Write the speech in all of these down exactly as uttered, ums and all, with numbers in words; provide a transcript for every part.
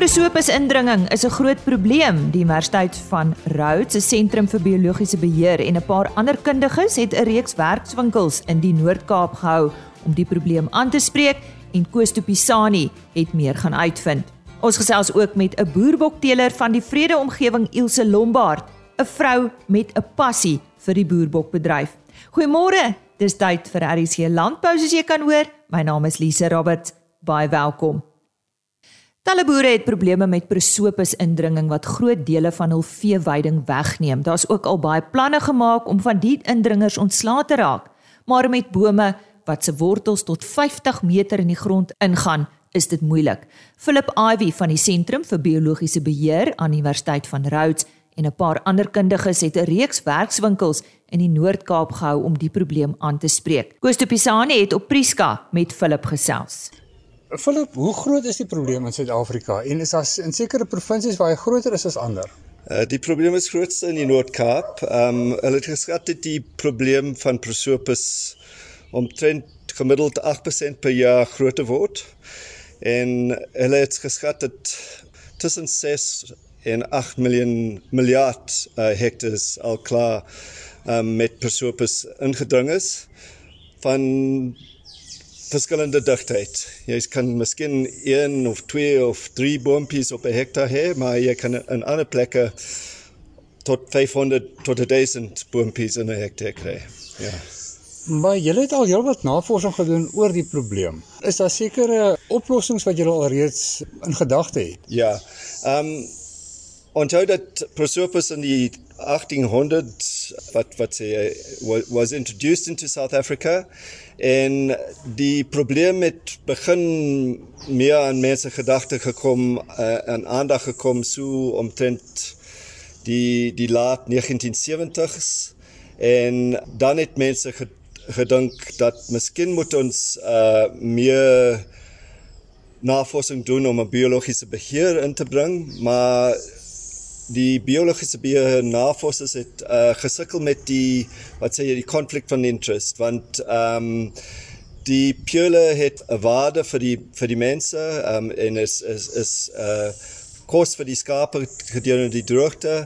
Prosopis-indringing is 'n groot probleem. Die Universiteit van Rhodes, 'n sentrum vir biologiese beheer en 'n paar ander kundiges het 'n reeks werkswinkels in die Noord-Kaap gehou om die probleem aan te spreek en Koos Tupisani het meer gaan uitvind. Ons gesels ook met 'n boerbokteeler van die Vrede-omgewing Ilse Lombard, 'n vrou met 'n passie vir die boerbokbedryf. Goeiemôre, dis tyd vir R S G Landbou soos jy kan hoor. My naam is Lise Roberts. Baie welkom. Talle boere het probleme met prosopis-indringing wat groot dele van hul veeweiding wegneem. Daar's ook al baie planne gemaak om van die indringers ontslae te raak, maar met bome wat se wortels tot vyftig meter in die grond ingaan, is dit moeilik. Philip Ivy van die Sentrum vir Biologiese Beheer aan die Universiteit van Rhodes en 'n paar ander kundiges het 'n reeks werkswinkels in die Noord-Kaap gehou om die probleem aan te spreek. Koos Tupisani het op Prieska met Philip gesels. Philip, hoe groot is die probleem in Suid-Afrika en is daar in sekere provinsies waar hy groter is as ander? Uh, die probleem is grootste in die Noord-Kaap. Um, hulle het geskat dat die probleem van prosopis omtrent gemiddeld agt persent per jaar groter word. En hulle het geskat dat tussen ses en agt miljoen miljard uh, hectares al klaar um, met prosopis ingedring is van verskillende digtheid. Jy kan miskien een of twee of drie boompies op 'n hektaar hê, maar jy kan in ander plekke tot vyfhonderd tot duisend boompies in 'n hektaar kry. Ja. Maar julle het al heelwat navorsing gedoen oor die probleem. Is daar sekere oplossings wat julle al reeds in gedagte het? Ja. Um, onthou dat prosopis in die eighteen hundred wat wat sê was introduced into South Africa. En die probleem het begin meer aan mense gedagte gekom, uh, aan aandag gekom so omtrent die die laat negentien seventies en dan het mense gedink dat miskien moet ons uh, meer navorsing doen om 'n biologiese beheer in te bring, maar die biologiese beheer navorsers het uh, gesukkel met die, wat sê jy, die conflict van interest, want um, die pule het 'n waarde vir die vir die mense um, en is is is uh, kos vir die skape gedurende die droogte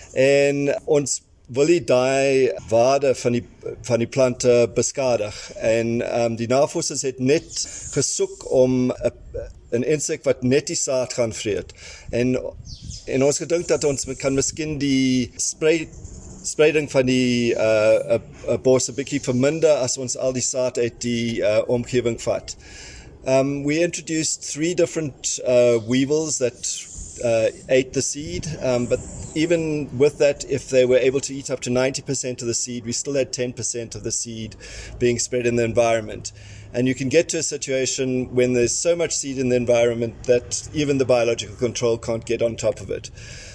en ons wil nie daai waarde van die van die plante beskadig en um, die navorsers het net gesoek om 'n 'n insek wat net die saad gaan vreet en En ons gedink dat ons kan miskien die spreid, spreiding van die uh, uh, bos 'n bietjie verminder as ons al die saad uit die uh, omgewing vat. Um, we introduced three different uh, weevils that uh, ate the seed, um, but even with that, if they were able to eat up to ninety percent of the seed, we still had ten percent of the seed being spread in the environment. And you can get to a situation when there's so much seed in the environment that even the biological control can't get on top of it.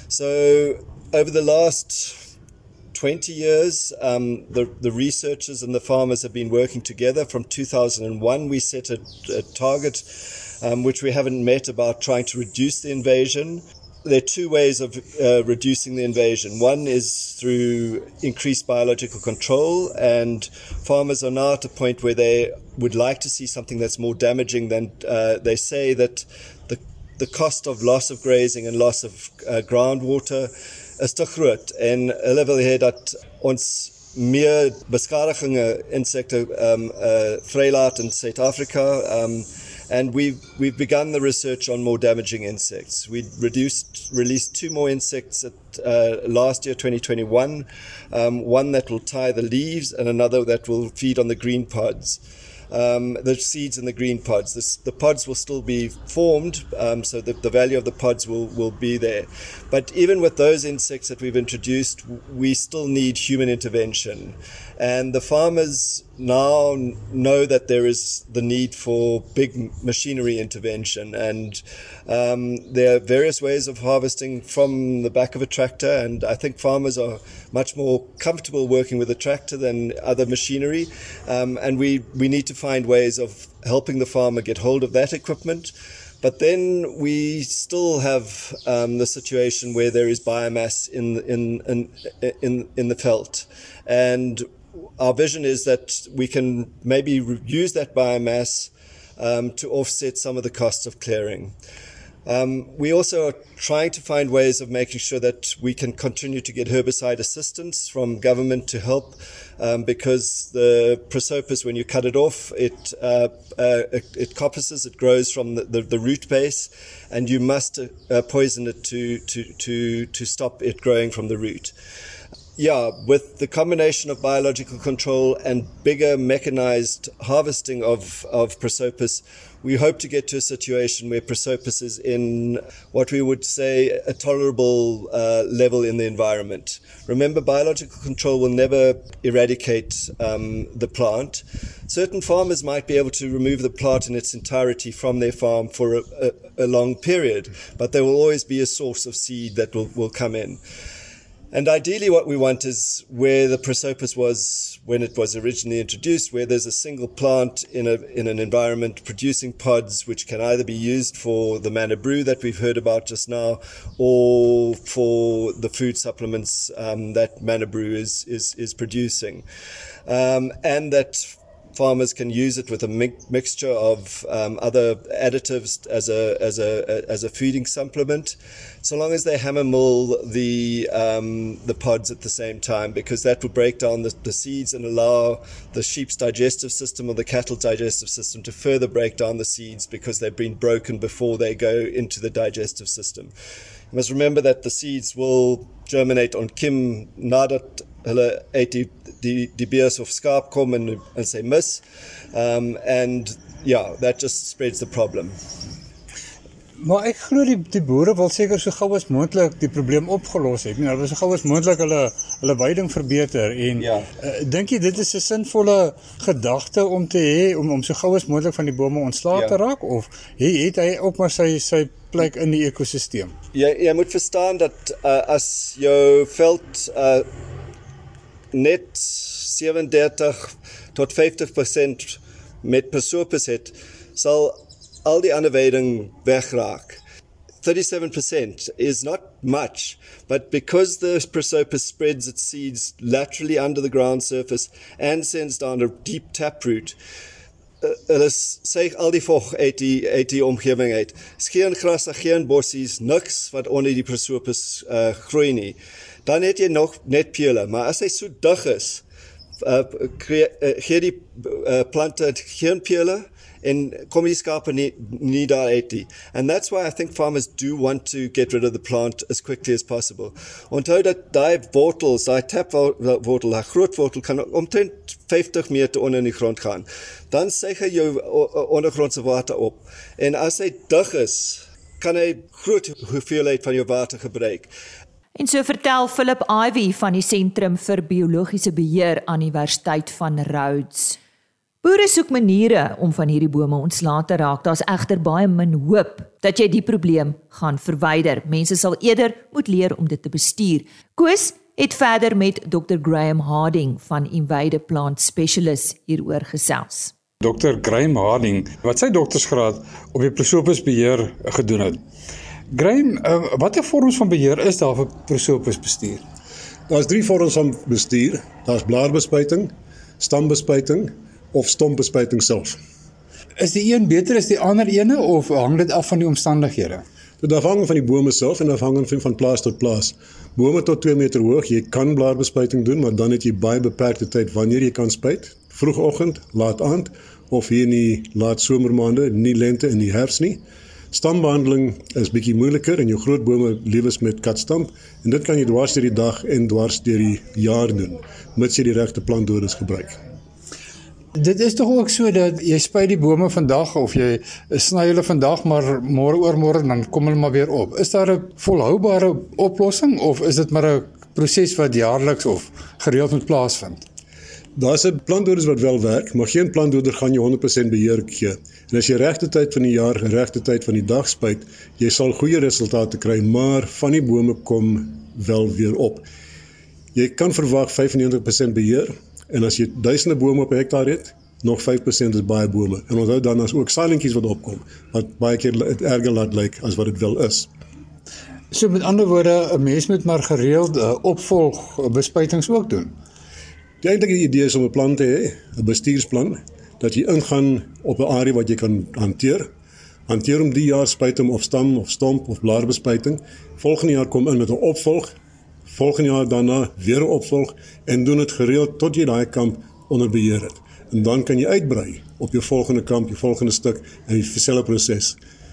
So over the last twenty years, um, the, the researchers and the farmers have been working together. From two thousand one, we set a, a target, um, which we haven't met, about trying to reduce the invasion. There are two ways of uh, reducing the invasion. One is through increased biological control, and farmers are now at a point where they would like to see something that's more damaging than uh, they say that the the cost of loss of grazing and loss of uh, groundwater is te groot. En hulle wil hê dat ons meer beskadigende insekte um, uh, vrylaat in Suid-Afrika. Um, And we've, we've begun the research on more damaging insects. We reduced, released two more insects at, uh, last year, twenty twenty-one, um, one that will tie the leaves and another that will feed on the green pods. Um, the seeds in the green pods. This, the pods will still be formed, um, so that the value of the pods will, will be there. But even with those insects that we've introduced, we still need human intervention. And the farmers now know that there is the need for big machinery intervention. And um, there are various ways of harvesting from the back of a tractor. And I think farmers are much more comfortable working with a tractor than other machinery. Um, and we, we need to find ways of helping the farmer get hold of that equipment. But then we still have um, the situation where there is biomass in in in in, in the veld, and our vision is that we can maybe use that biomass um, to offset some of the costs of clearing. Um, we also are trying to find ways of making sure that we can continue to get herbicide assistance from government to help, um, because the prosopis, when you cut it off, it uh, uh, it, it coppices, it grows from the, the, the root base, and you must uh, poison it to, to, to, to stop it growing from the root. Yeah, with the combination of biological control and bigger mechanized harvesting of, of prosopis, we hope to get to a situation where prosopis is in what we would say a tolerable uh, level in the environment. Remember, biological control will never eradicate um, the plant. Certain farmers might be able to remove the plant in its entirety from their farm for a, a, a long period, but there will always be a source of seed that will, will come in. And ideally what we want is where the prosopis was when it was originally introduced, where there's a single plant in a in an environment producing pods which can either be used for the manna brew that we've heard about just now, or for the food supplements um, that manna brew is, is, is producing. Um, and that farmers can use it with a mi- mixture of um, other additives as a as a as a feeding supplement, so long as they hammer mill the um, the pods at the same time, because that will break down the, the seeds and allow the sheep's digestive system or the cattle's digestive system to further break down the seeds, because they've been broken before they go into the digestive system. You must remember that the seeds will germinate on kim nadat hulle uit die die die beers of skaap kom en en sy mis, um, and yeah, that just spreads the problem. Maar ek glo die, die boere wil seker so gou as moontlik die probleem opgelos het. Nee, hulle wil so gou as moontlik hulle hulle veiding verbeter en ja. uh, dink jy dit is 'n sinvolle gedagte om te hê om om so gou as moontlik van die bome ontslae ja. te raak, of hy het hy ook maar sy sy plek in die ekosisteem? Jy jy moet verstaan dat uh, as jou veld uh, net sewendertig tot vyftig persent met prosopis het, sal al die ander veiding wegraak. thirty-seven percent is not much, but because the prosopis spreads its seeds laterally under the ground surface and sends down a deep taproot, hulle suig al die vog uit die, uit die omgewing uit. Is geen gras, geen bossies, niks wat onder die prosopis uh, groei nie. Dan het jy nog net pele, maar as hy so dig is, uh, kree, uh, gee die uh, plante geen pele, en kom die skape nie, nie daar uit nie. And that's why I think farmers do want to get rid of the plant as quickly as possible. Onthou dat die wortels, die tapwortel, die groot wortel, kan omtrent vyftig meter onder in die grond gaan. Dan suig hy jou ondergrondse water op. En as hy dig is, kan hy groot hoeveelheid van jou water gebruik. En so vertel Philip Ivy van die Sentrum vir Biologiese Beheer aan Universiteit van Rhodes. Boere soek maniere om van hierdie bome ontslae te raak. Daar's egter baie min hoop dat jy die probleem gaan verwyder. Mense sal eerder moet leer om dit te bestuur. Koos het verder met dokter Graham Harding van Invade Plant Specialists hieroor gesels. dokter Graham Harding, wat sy doktersgraad op die prosopis beheer gedoen het. Graham, uh, watter vorms van beheer is daar vir prosopis bestuur? Daar's drie vorms van bestuur. Daar's blaarbespuiting, stambespuiting of stompbespuiting self. Is die een beter as die ander ene, of hang dit af van die omstandighede? Dit afhang van die bome self en afhang van, van plaas tot plaas. Bome tot twee meter hoog, jy kan blaarbespuiting doen, maar dan het jy baie beperkte tyd wanneer jy kan spuit. Vroegoggend, laat aand, of hier in die laat somermaande, nie lente en nie herfs nie. Stambehandeling is bietjie moeiliker en jou groot bome lewes met katstamp, en dit kan jy dwars deur die dag en dwars deur die jaar doen, mits jy die regte plantdoders gebruik. Dit is tog ook so dat jy spuit die bome vandag, of jy sny hulle vandag, maar môre oor môre dan kom hulle maar weer op. Is daar 'n volhoubare oplossing, of is dit maar 'n proses wat jaarliks of gereeld moet plaasvind? Daar's 'n plantdoders wat wel werk, maar geen plantdoder gaan jou honderd persent beheer gee. En as jy regte tyd van die jaar en regte tyd van die dag spuit, jy sal goeie resultate kry, maar van die bome kom wel weer op. Jy kan verwag vyfennegentig persent beheer, en as jy duisende bome op 'n hektaar het, nog vyf persent is baie bome. En onthou dan as ook saailinkies wat opkom, wat baie keer het erger laat lyk as wat dit wel is. So met ander woorde, 'n mens moet maar gereeld uh, opvolg uh, bespuitings ook doen. Die eintlike idee is om 'n plan te hê, 'n bestuursplan, dat jy ingaan op 'n area wat jy kan hanteer. Hanteer hom die jaar, spuit hom of stam of stomp of blaarbespuiting. Volgende jaar kom in met 'n opvolg. Volgende jaar daarna weer 'n opvolg en doen dit gereeld tot jy daai kamp onder beheer het. En dan kan jy uitbrei op jou volgende kamp, jou volgende stuk en die dieselfde proses.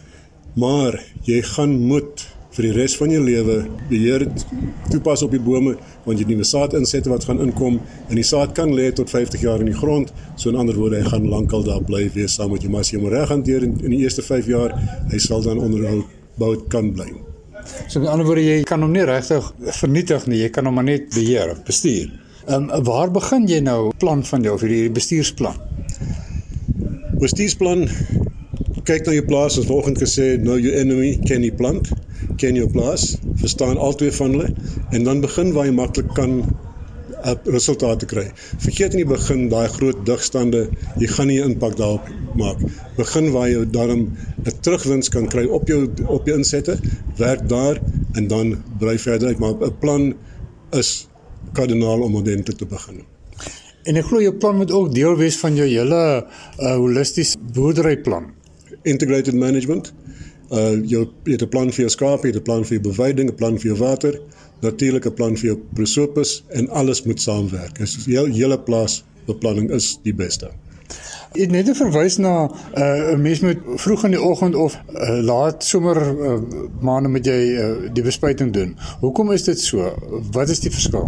Maar jy gaan moet vir die res van jou lewe beheer toepas op die bome, want jy het nuwe saad insette wat gaan inkom en die saad kan lê tot vyftig jaar in die grond, so in ander woorde, hy gaan lankal daar bly wees saam met jou, maar as jy hom reg hanteer in, in die eerste vyf jaar, hy sal dan onderhou kan bly. So in ander woorde, jy kan hom nie regtig vernietig nie, jy kan hom maar net beheer of bestuur. Um, waar begin jy nou plan van jou, of hierdie bestuursplan? Bestuursplan, kyk na jou plaas, as vanoggend gesê, know your enemy, ken die plant, ken jou plaas, verstaan al twee van hulle, en dan begin waar jy maklik kan uh, resultate kry. Vergeet in die begin, daai groot digstande, jy gaan nie 'n impak daarop maak. Begin waar jy daarom 'n terugwins kan kry op jou, op jou insette, werk daar, en dan brei verder uit, maar 'n plan is kardinaal om ordentlik te begin. En ek glo jou plan moet ook deel wees van jou hele uh, holistiese boerderyplan. Integrated management, uh, jou, jy het 'n plan vir jou skape, jy het 'n plan vir jou beweiding, 'n plan vir jou water, natuurlik 'n plan vir jou prosopis, en alles moet saamwerk. Dus jou hele plaasbeplanning is die beste. Jy het net verwys na 'n uh, mens moet vroeg in die oggend of uh, laat somer uh, maande moet jy uh, die bespuiting doen. Hoekom is dit so? Wat is die verskil?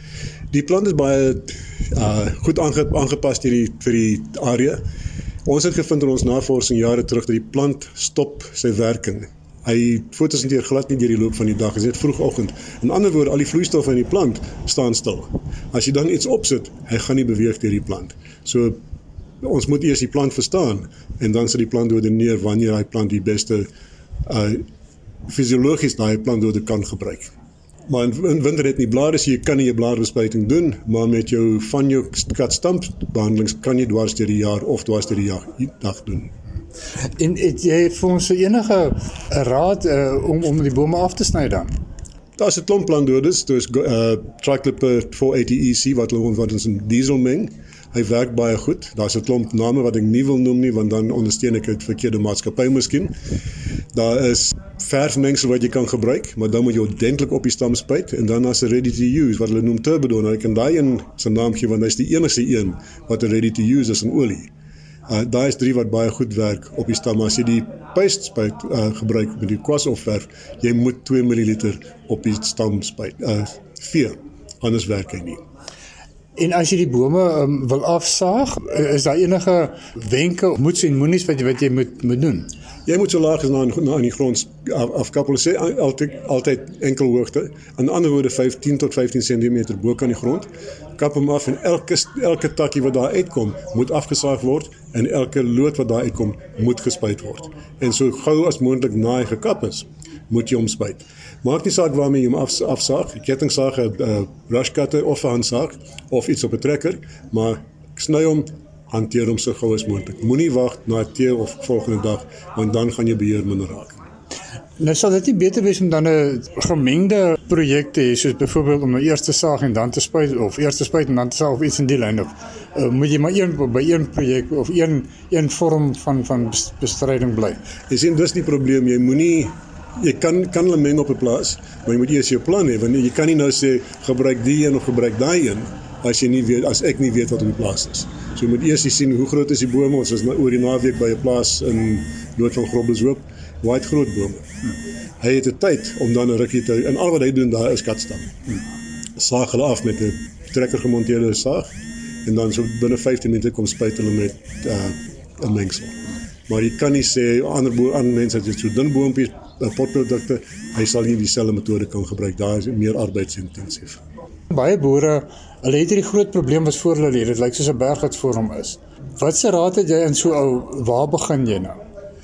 Die plant is baie uh, goed aange, aangepas vir die, vir die area. Ons het gevind in ons navorsing jare terug dat die plant stop sy werking. Hy fotosinteer glad nie deur die loop van die dag, is net vroegoggend. In ander woorde, al die vloeistowwe in die plant staan stil. As jy dan iets opsit, hy gaan nie beweeg deur die plant. So ons moet eers die plant verstaan en dan sal die plantdoder neer wanneer hy plant die beste uh, fisiologies daai plantdoder kan gebruik. Maar in winter het nie blare, so jy kan nie jou blaarbespuiting doen, maar met jou van jou katstampbehandelings kan jy dwars deur die jaar of dwars deur die jaar, dag doen. En het jy vir ons enige raad uh, om, om die bome af te sny dan? Daar's 'n klomp plantdoders, dus uh, Tricloper four eighty E C wat hulle wat ons in diesel meng. Hy werk baie goed. Daar's 'n klomp name wat ek nie wil noem nie, want dan ondersteun ek 'n verkeerde maatskappy miskien. Daar is verfmengsel wat jy kan gebruik, maar dan moet jy ordentlik op die stam spuit, en dan as 'n ready to use, wat hulle noem Turbodon. Nou, ek kan daai een sy naam gee, want hy's die enigste een wat 'n ready to use is in olie. Uh, daar is drie wat baie goed werk op die stam. As jy die paste spuit uh, gebruik met die kwas of verf, jy moet twee milliliter op die stam spuit, uh, vee, anders werk hy nie. En as jy die bome um, wil afsaag, is daar enige wenke, moets en moenies wat jy, wat jy moet, moet doen? Jy moet so laag as na, na aan die grond af, afkap. Hulle sê altyd, altyd enkel hoogte. Aan ander woorde vyftien tot vyftien centimeter bo kan die grond. Kap hom af en elke, elke takkie wat daar uitkom, moet afgesaag word en elke loot wat daar uitkom, moet gespuit word. En so gou as moontlik na hy gekap is, moet jy hom spuit. Maak nie saak waarmee jy hom af, afsaag, 'n kettingsaag, 'n uh, brush cutter of 'n handsaag of iets op 'n trekker, maar sny hom, hanteer hom so gou as moontlik. Moenie wag na tee of volgende dag, want dan gaan jy beheer minder raak. Nou sal dit nie beter wees om dan 'n gemengde projek te hê, soos byvoorbeeld om nou eers te saag en dan te spuit, of eers te spuit en dan te saag, of iets in die lyn, of uh, moet jy maar een, by een projek of een, een vorm van, van bestryding bly? Jy sien, dis die probleem, jy moenie Jy kan, kan hulle meng op 'n plaas, maar jy moet eers jou plan hê, want jy kan nie nou sê, gebruik die een of gebruik daai een, as jy nie weet, as ek nie weet wat op die plaas is. So jy moet eers sien, hoe groot is die bome. Ons was oor die naweek by 'n plaas in Noord van Groblershoop, waar het groot bome. Hmm. Hy het 'n tyd om dan 'n rukkie te, en al wat hy doen daar is katstam. Hmm. Saag hulle af met 'n trekker gemonteerde saag, en dan so binne vyftien minute kom spuit hulle met 'n uh, mengsel. Maar jy kan nie sê, ander, bo, ander mense het dit so dun boompies, potprodukte, hy sal nie dieselfde metode kan gebruik, daar is meer arbeidsintensief. Baie boere, hulle het hierdie groot probleem wat voor hulle lê, dit lyk soos 'n berg wat voor hom is. Wat se raad het jy in so ou, waar begin jy nou?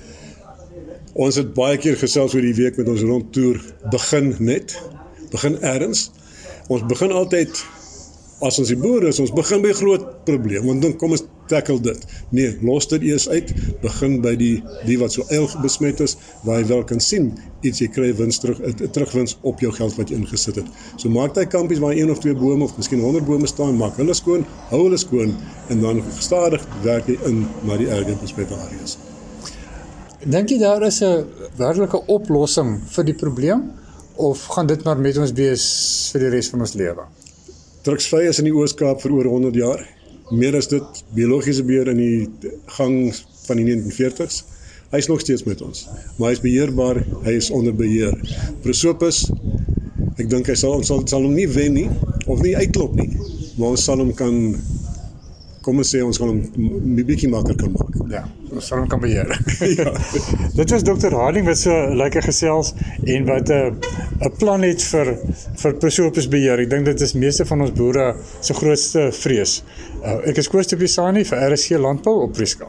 Ons het baie keer gesels oor die week met ons rondtoer, begin net, begin ergens. Ons begin altyd, as ons die boere is, ons begin by 'n groot probleem, want dan kom ons tackle dit. Nee, los dit eers uit, begin by die, die wat so eil besmet is, waar jy wel kan sien, iets jy kry wins terug, terugwins op jou geld wat jy ingesit het. So maak jy kampies waar een of twee bome, of miskien honderd bome staan, maak hulle skoon, hou hulle skoon, en dan gestadig werk jy in na die erger besmette areas. Dink jy daar is 'n werklike oplossing vir die probleem of gaan dit maar met ons wees vir die res van ons lewe? Drugsvry is in die Oos-Kaap vir oor honderd jaar. Meer as dit, biologiese beheer in die gang van die negentien veertigs. Hy is nog steeds met ons, maar hy is beheerbaar, hy is onder beheer. Prosopis, ek dink hy sal, ons sal, sal hom nie wen nie, of nie uitklop nie, maar ons sal hom kan, kom ons sê, ons gaan hom 'n bietjie makliker kan maak. Ja, ons sal hom kan beheer. Ja. Dit was dokter Harding wat so lekker gesels en wat 'n uh, 'n plan het vir vir Prosopis beheer. Ek dink dit is meeste van ons boere se grootste vrees. Uh, ek is Koos de Pisani vir R S G Landbou op Prieska.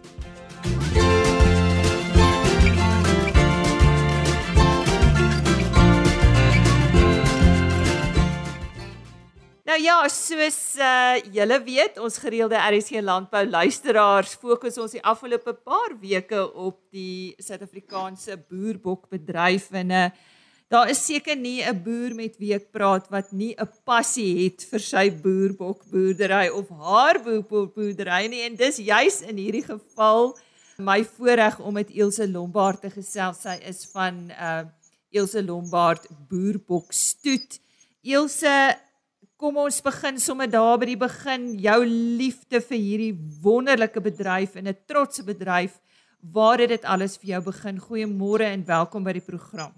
Nou ja, soos uh, julle weet, ons gereelde R S G Landbou luisteraars fokus ons die afgelope paar weke op die Suid-Afrikaanse boerbokbedryf en uh, daar is seker nie 'n boer met wie ek praat wat nie 'n passie het vir sy boerbokboerdery of haar boerbokboerdery nie, en dis juis in hierdie geval my voorreg om met Ilse Lombard te gesels. Sy is van uh, Ilse Lombard Boerbokstoet. Ilse, kom ons begin sommer daar by die begin, jou liefde vir hierdie wonderlike bedryf en 'n trotse bedryf, waar het dit alles vir jou begin? Goeiemôre en welkom by die program.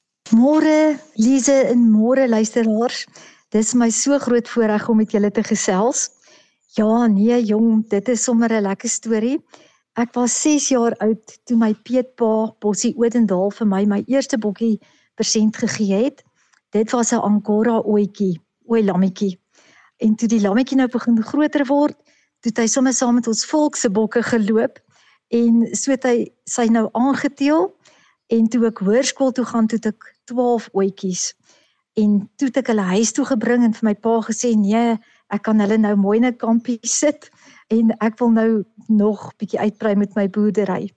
Môre Lize en môre luisteraars, dis my so groot voorreg om met julle te gesels. Ja nee jong, dit is sommer 'n lekker storie. Ek was ses jaar oud toe my peetpa Bossie Odendaal vir my my eerste bokkie persent gegee het. Dit was 'n Angora ooitjie. Ooi lammetjie. En toe die lammetjie nou begin groter word, toe het hy sommer saam met ons volk se bokke geloop en so het hy sy nou aangeteel en toe ek hoërskool toe gaan, toe het ek twaalf ooitjies. En toe het ek hulle huis toe gebring en vir my pa gesê, nee, ek kan hulle nou mooi in 'n kampie sit en ek wil nou nog bietjie uitbrei met my boerdery.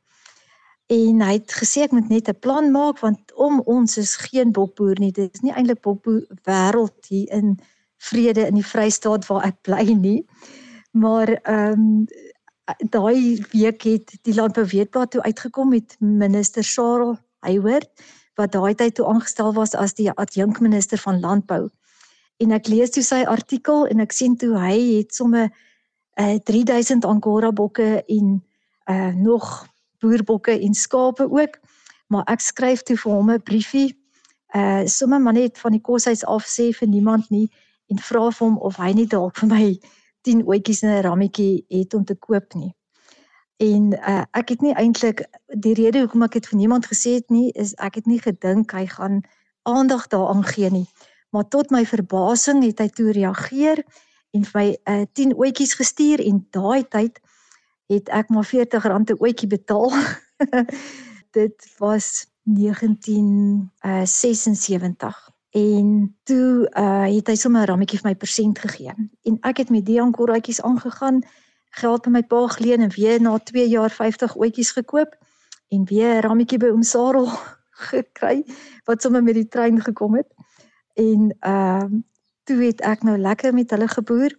En hy het gesê ek moet net 'n plan maak, want om ons is geen bokboer nie. Dit is nie eintlik bokboer wêreld hier in Vrede in die Vrystaat waar ek bly nie. Maar ehm um, daai week het die Landbouweekblad toe uitgekom met minister Sarel Hayward, wat daai tyd toe aangestel was as die adjunkminister van Landbou. En ek lees toe sy artikel en ek sien toe hy het somme uh, drie duisend Angora bokke en uh, nog boerbokke en skape ook, maar ek skryf toe vir hom 'n briefie, uh, sommer maar net van die koshuis af sê vir niemand nie, en vra vir hom of hy nie dalk vir my tien ooitjies in 'n rammetjie het om te koop nie. En uh, ek het nie eintlik, die rede hoekom ek het vir niemand gesê het nie, is ek het nie gedink hy gaan aandag daaraan gee nie. Maar tot my verbasing het hy toe reageer en vir my uh, tien ooitjies gestuur en daai tyd het ek maar veertig rand 'n ooitjie betaal. Dit was negentien sesensewentig. En toe uh, het hy sommer 'n rammetjie vir my persent gegee. En ek het met die Angoraatjies aangegaan, geld by my pa geleen en weer na twee jaar vyftig ooitjies gekoop en weer 'n rammetjie by oom Sarel gekry wat sommer met die trein gekom het. En uh, toe het ek nou lekker met hulle geboer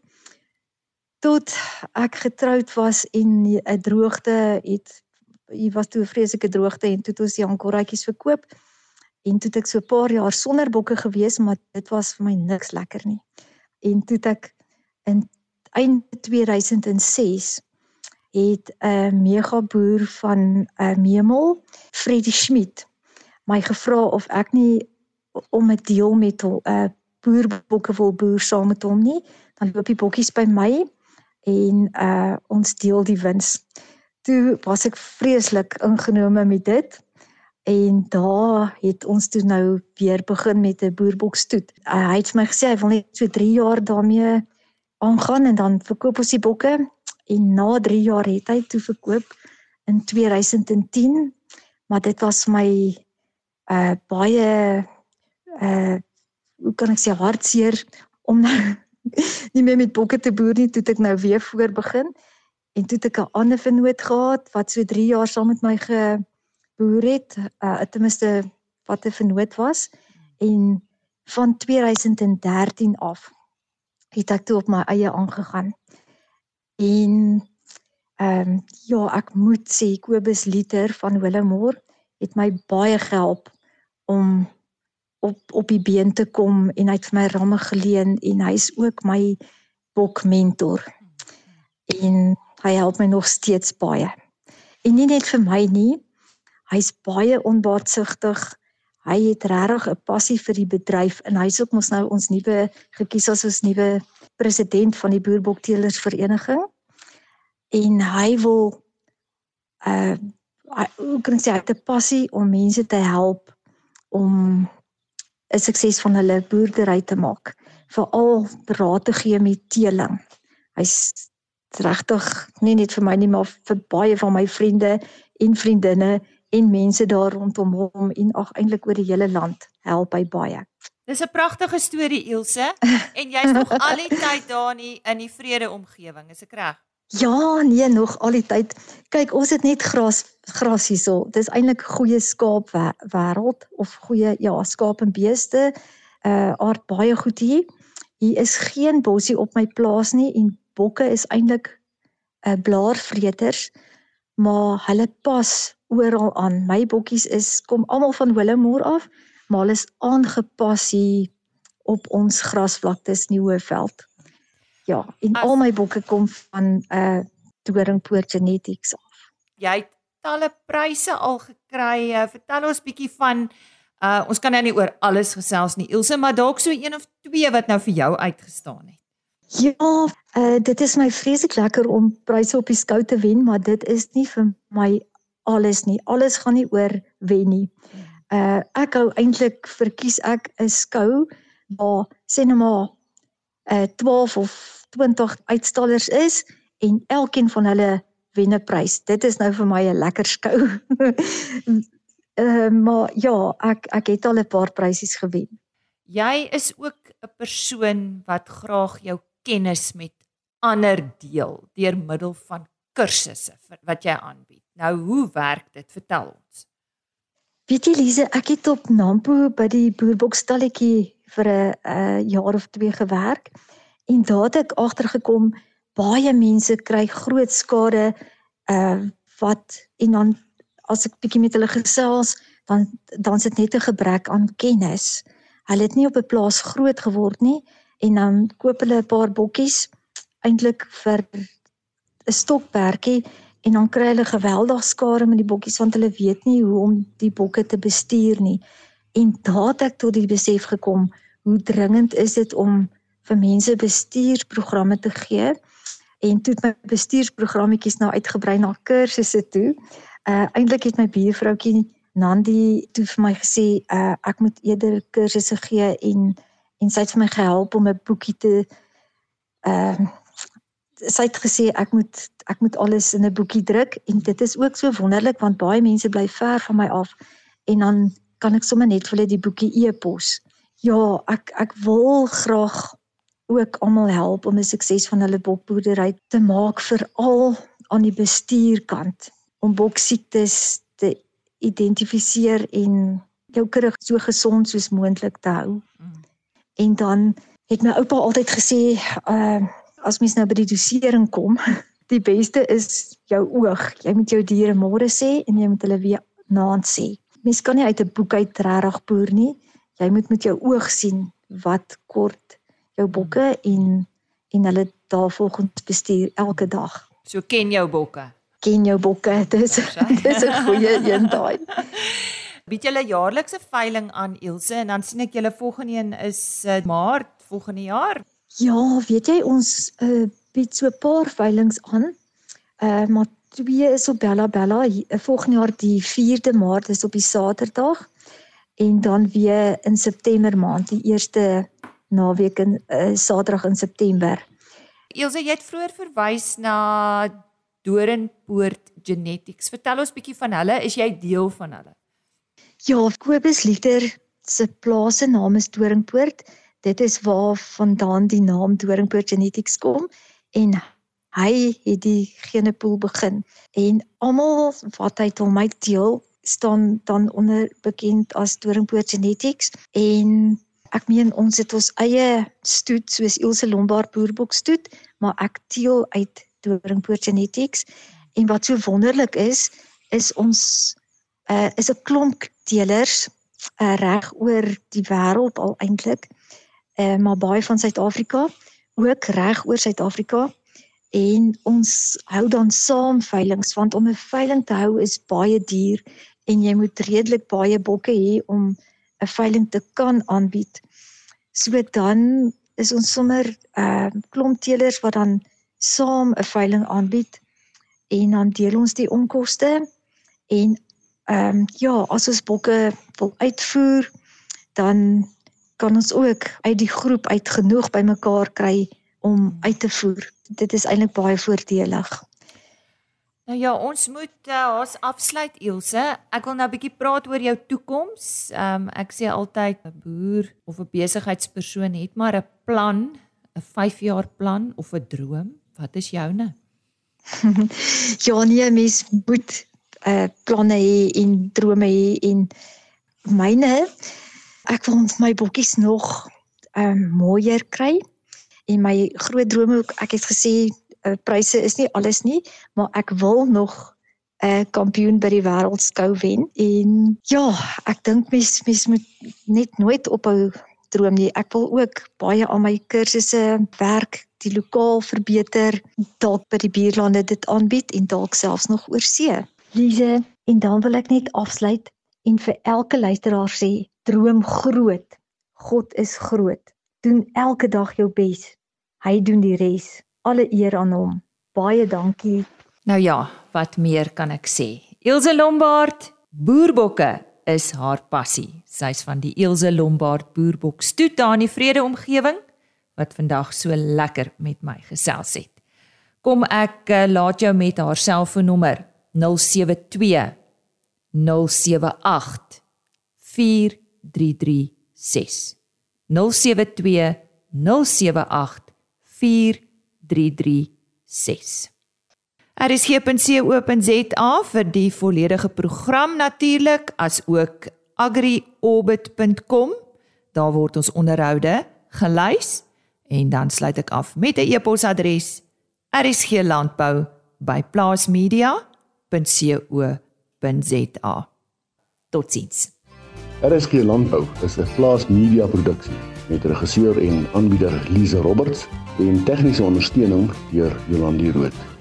tot ek getroud was en 'n droogte het, hier was toe 'n vreeslike droogte en toe het ons die Angoraatjies verkoop en toe het ek so 'n paar jaar sonder bokke gewees, maar dit was vir my niks lekker nie. En toe het ek in einde tweeduisend ses het 'n mega boer van 'n Memel, Freddie Schmidt, my gevra of ek nie om 'n deel met hom 'n uh, boerbokke wil boer saam met hom nie, dan loop die bokkies by my en uh, ons deel die wins. Toe was ek vreeslik ingenome met dit en daar het ons toe nou weer begin met 'n boerbokstoet. Uh, hy het vir my gesê hy wil net so drie jaar daarmee aangaan en dan verkoop ons die bokke en na drie jaar het hy toe verkoop in tweeduisend tien, maar dit was my uh, baie uh, hoe kan ek sê hartseer om nou nie meer met bokke te boer nie, toe het ek nou weer voor begin en toe het ek 'n ander vennoot gehad wat so drie jaar saam met my geboer het, uh, ten minste wat 'n vennoot was, en van tweeduisend dertien af het ek toe op my eie aangegaan. En Ehm um, ja, ek moet sê Kobus Liter van Willemore het my baie gehelp om op op die been te kom en hy het vir my ramme geleen en hy is ook my bokmentor. En hy help my nog steeds baie. En nie net vir my nie, hy's baie onbaatsigtig. Hy het regtig 'n passie vir die bedryf en hy's ook mos nou ons nuwe gekies as ons nuwe president van die Boerbokteelersvereniging. En hy wil uh hoe kan ek sê, hy het 'n passie om mense te help om 'n sukses van hulle boerdery te maak. Veral raad te gee met teeling. Hy's regtig nie net vir my nie, maar vir baie van my vriende en vriendinne en mense daar rondom hom en ag eintlik oor die hele land help hy baie. Dis 'n pragtige storie, Ilse, en jy's nog al die tyd daar in die, in die vrede omgewing, is ek reg? Ja, nee, nog al die tyd. Kyk, ons het net gras gras hierso. Dis eintlik goeie skaap wêreld of goeie ja, skaap en beeste. Uh aard baie goed hier. Hier is geen bossie op my plaas nie en bokke is eintlik uh, blaarvreters, maar hulle pas oral aan. My bokkies is kom almal van Willemore af, maar hulle is aangepas hier op ons grasvlaktes in die Hoëveld. Ja, en As, al my bokke kom van uh Doringpoort Genetics af. Jy het talle pryse al gekry. Uh, vertel ons bietjie van uh ons kan nou nie oor alles gesels nie, Ilse, maar dalk so een of twee wat nou vir jou uitgestaan het. Ja, uh dit is my vreeslik lekker om pryse op die skou te wen, maar dit is nie vir my alles nie. Alles gaan nie oor wen nie. Uh ek hou eintlik verkies ek 'n skou waar sê nou maar uh twaalf of twintig uitstallers is en elkeen van hulle wen 'n prys. Dit is nou vir my 'n lekker skou. uh, maar ja, ek ek het al 'n paar prysies gewen. Jy is ook 'n persoon wat graag jou kennis met ander deel deur middel van kursusse wat jy aanbied. Nou, hoe werk dit? Vertel ons. Weet jy Lise, ek het op Nampo by die boerbokstalletjie vir 'n uh, jaar of twee gewerk en daar het ek agtergekom baie mense kry groot skade uh wat en dan as ek bietjie met hulle gesels, dan dan sit net 'n gebrek aan kennis. Hulle het nie op 'n plaas groot geword nie en dan koop hulle 'n paar bokkies eintlik vir 'n stokperdjie en dan kry hulle geweldig skade met die bokkies want hulle weet nie hoe om die bokke te bestuur nie. En daar het ek tot die besef gekom hoe dringend is dit om vir mense bestuursprogramme te gee. En toe het my bestuursprogrammetjies nou uitgebrei na kursusse toe. Uh eintlik het my buurvroutjie Nandi toe vir my gesê uh ek moet eerder kursusse gee en en sy het vir my gehelp om 'n boekie te uh sy het gesê ek moet ek moet alles in 'n boekie druk en dit is ook so wonderlik want baie mense bly ver van my af en dan kan ek sommer net vir hulle die boekie e-pos. Ja, ek ek wil graag ook almal help om 'n sukses van hulle bokboerdery te maak, veral aan die bestuurkant, om boksiektes te identifiseer en jou kudde so gesond soos moontlik te hou. Mm. En dan het my oupa altyd gesê, uh, as mens nou by die dosering kom, die beste is jou oog. Jy moet jou diere môre sê en jy moet hulle weer naand sê. Mens kan nie uit 'n boek uit regtig boer nie. Jy moet met jou oog sien wat kort jou bokke en en hulle daarvolgens bestuur elke dag. So ken jou bokke. Ken jou bokke. Dis dis 'n goeie een daai. Bied julle jaarlikse veiling aan, Ilse, en dan sien ek julle volgende een is uh, Maart volgende jaar. Ja, weet jy ons uh, bied so 'n paar veilings aan. Uh, maar twee is op Bella Bella uh, volgende jaar die vierde Maart is op die Saterdag en dan weer in September maand die eerste naweek in uh, Saterdag in September. Ilse, jy het vroeër verwys na Doringpoort Genetics. Vertel ons bietjie van hulle, is jy deel van hulle? Ja, Kobus Liter se plaas se naam is Doringpoort. Dit is waar vandaan die naam Doringpoort Genetics kom en hy het die genepool begin. En almal wat hy tot my deel staan dan onder bekend as Doringpoort Genetics en ek meen ons het ons eie stoet soos Ilse Lombard boerbokstoet, maar ek teel uit Doringpoort Genetics. En wat so wonderlik is, is ons uh, is 'n klomp teelers uh, reg oor die wêreld al eintlik, uh, maar baie van Suid-Afrika, ook reg oor Suid-Afrika. En ons hou dan saam veilings, want om 'n veiling te hou is baie duur en jy moet redelik baie bokke hê om 'n veiling te kan aanbied. So dan is ons sommer 'n uh, klomp teelers wat dan saam 'n veiling aanbied en dan deel ons die onkoste en ehm um, ja, as ons bokke wil uitvoer, dan kan ons ook uit die groep uit genoeg bymekaar kry om uit te voer. Dit is eintlik baie voordelig. Nou ja, ons moet uh, ons afsluit, Ilse. Ek wil nou 'n bietjie praat oor jou toekoms. Um, ek sê altyd 'n boer of 'n besigheidspersoon het maar 'n plan, 'n vyf jaar plan of 'n droom. Wat is joune? Ja, nee, mens moet uh, planne hê en drome hê en myne. Ek wil my bokkies nog um, mooier kry. En my groot drome, ek het gesê, uh, pryse is nie alles nie, maar ek wil nog 'n uh, kampioen by die wêreldskou wen. En ja, ek dink mens mens moet net nooit ophou droom nie. Ek wil ook baie aan my kursusse werk, die lokaal verbeter, dalk by die buurlande dit aanbied en dalk selfs nog oor see. Lise, en dan wil ek net afsluit en vir elke luisteraar sê, droom groot. God is groot. Doen elke dag jou bes. Hy doen die res. Alle eer aan hom. Baie dankie. Nou ja, wat meer kan ek sê? Ilse Lombard, boerbokke is haar passie. Sy's van die Ilse Lombard Boerbok Stoet daar in die Vrede omgewing, wat vandag so lekker met my gesels het. Kom ek uh, laat jou met haar selfoonnommer nul sewe twee nul sewe agt vier drie drie ses. nul sewe twee nul sewe agt vier drie drie ses. R S G punt co punt za vir die volledige program natuurlik, as ook agri orbit punt com. Daar word ons onderhoude gelys en dan sluit ek af met 'n e-posadres rsglandbou by plaasmedia punt co punt za. Totsiens. R S G Landbou is 'n Plaas Media produksie met regisseur en aanbieder Lise Roberts en tegniese ondersteuning deur Jolandi Rood.